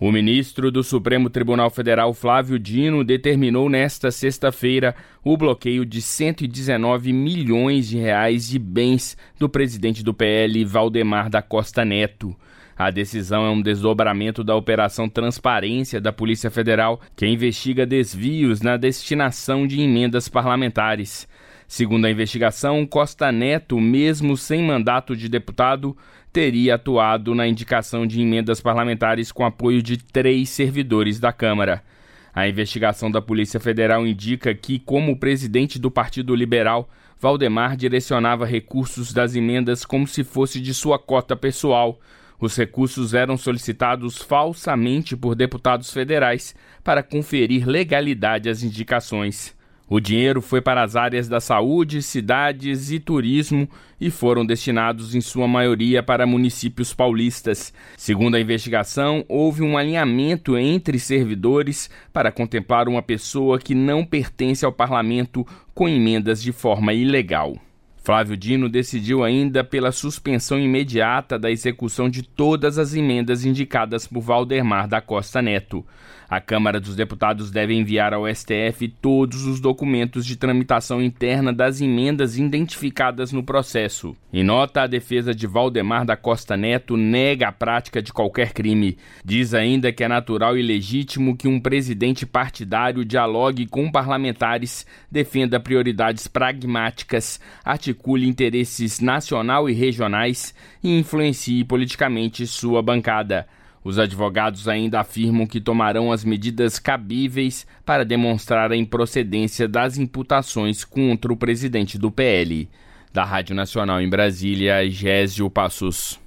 O ministro do Supremo Tribunal Federal, Flávio Dino, determinou nesta sexta-feira o bloqueio de 119 milhões de reais de bens do presidente do PL, Valdemar da Costa Neto. A decisão é um desdobramento da Operação Transparência da Polícia Federal, que investiga desvios na destinação de emendas parlamentares. Segundo a investigação, Costa Neto, mesmo sem mandato de deputado, teria atuado na indicação de emendas parlamentares com apoio de 3 servidores da Câmara. A investigação da Polícia Federal indica que, como presidente do Partido Liberal, Valdemar direcionava recursos das emendas como se fosse de sua cota pessoal. Os recursos eram solicitados falsamente por deputados federais para conferir legalidade às indicações. O dinheiro foi para as áreas da saúde, cidades e turismo e foram destinados, em sua maioria, para municípios paulistas. Segundo a investigação, houve um alinhamento entre servidores para contemplar uma pessoa que não pertence ao parlamento com emendas de forma ilegal. Flávio Dino decidiu ainda pela suspensão imediata da execução de todas as emendas indicadas por Valdemar da Costa Neto. A Câmara dos Deputados deve enviar ao STF todos os documentos de tramitação interna das emendas identificadas no processo. Em nota, a defesa de Valdemar da Costa Neto nega a prática de qualquer crime. Diz ainda que é natural e legítimo que um presidente partidário dialogue com parlamentares, defenda prioridades pragmáticas, articule interesses nacional e regionais e influencie politicamente sua bancada. Os advogados ainda afirmam que tomarão as medidas cabíveis para demonstrar a improcedência das imputações contra o presidente do PL. Da Rádio Nacional em Brasília, Gésio Passos.